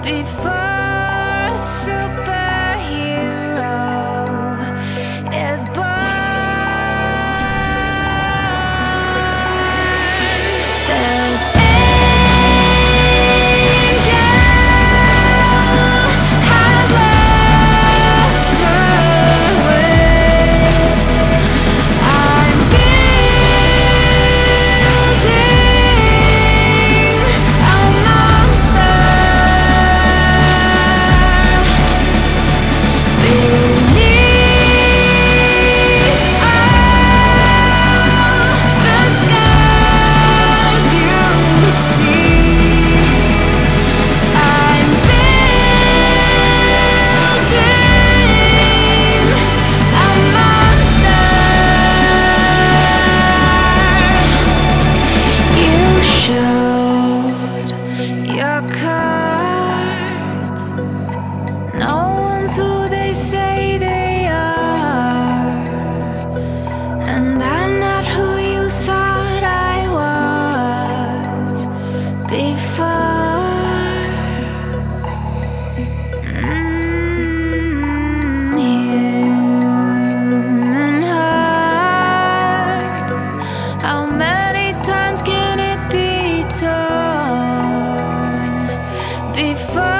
before a superhero is born. This angel has lost her wings. I'm building a monster beneath all the scars you see. I'm building a monster. You showed your cards. No one's who they say they are, and I'm not who you thought I was before. Human heart, how many times can it be torn before